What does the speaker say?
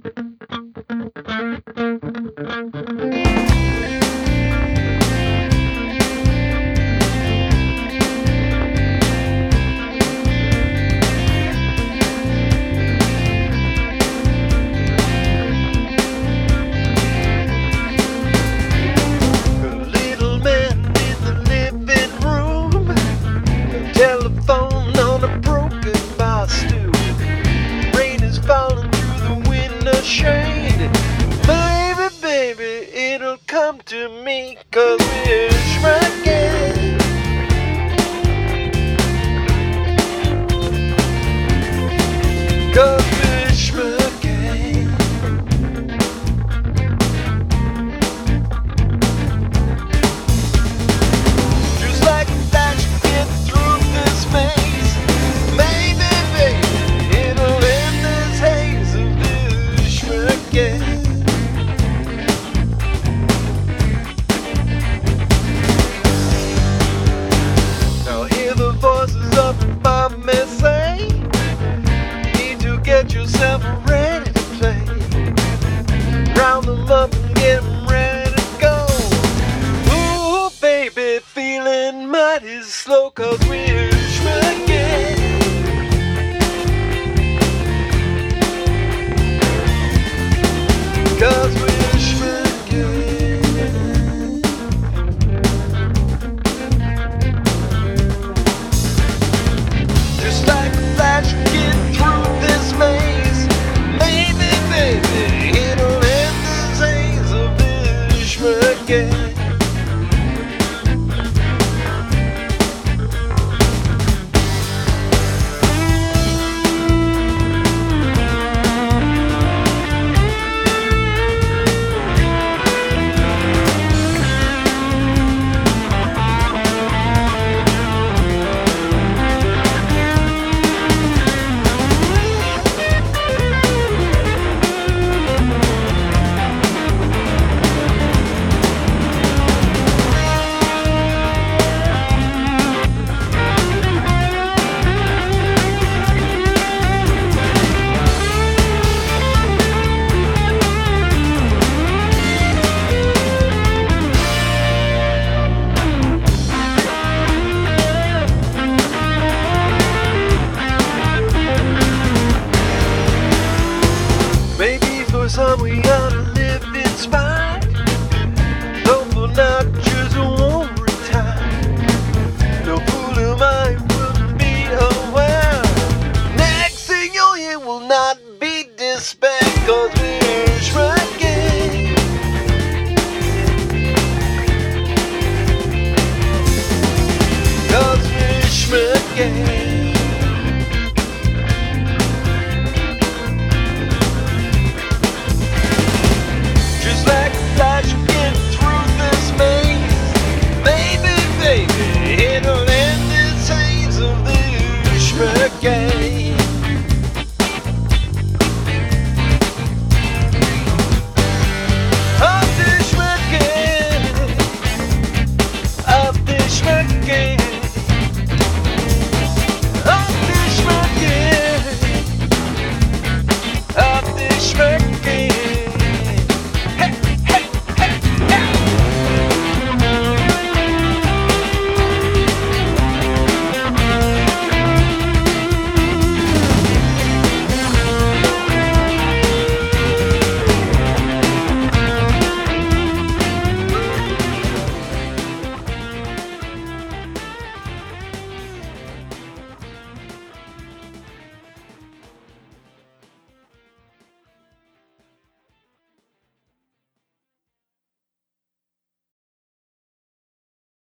Telephone on a broken bar stool. Rain is falling through the window shade. Baby, baby, it'll come to me, 'cause we're shrinking. 'Cause we're shrinking. Just like a flash, get through this maze. Maybe, baby, it'll end this haze of this shrinking. Now hear the voices up above me say, need to get yourself ready to play. Round them up and get 'em ready to go. Ooh, baby, feeling mighty slow, 'cause we're shrinking. 'Cause we're shrinking. Just like a flash, get through this maze. Maybe, baby, it'll end this haze of this shrinking. Maybe for some we ought to live inspired. Though for not just won't retire. No fool of mine will be aware. Next thing you'll hear will not be despair, 'cause we're shrinking. 'Cause we're shrinking. Just like a flash, you get through this maze. Baby, baby, it'll end this haze of this shrinking. Of this shrinking. Of this shrinking. Of this shrinking. Of this shrinking.